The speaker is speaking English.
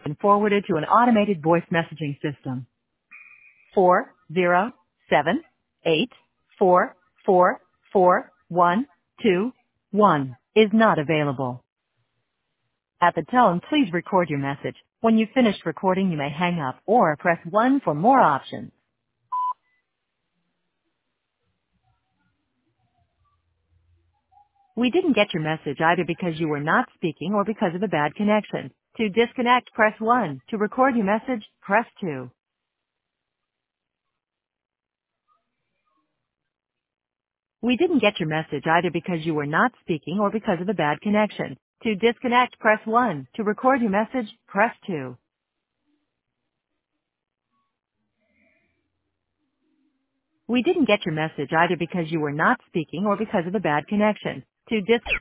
and forwarded to an automated voice messaging system. 407-844-4121 is not available. At the tone, please record your message. When you've finished recording, you may hang up or press 1 for more options. We didn't get your message either because you were not speaking or because of a bad connection. To disconnect, press 1. To record your message, press 2. We didn't get your message either because you were not speaking or because of a bad connection. To disconnect, press 1. To record your message, press 2. We didn't get your message either because you were not speaking or because of a bad connection. To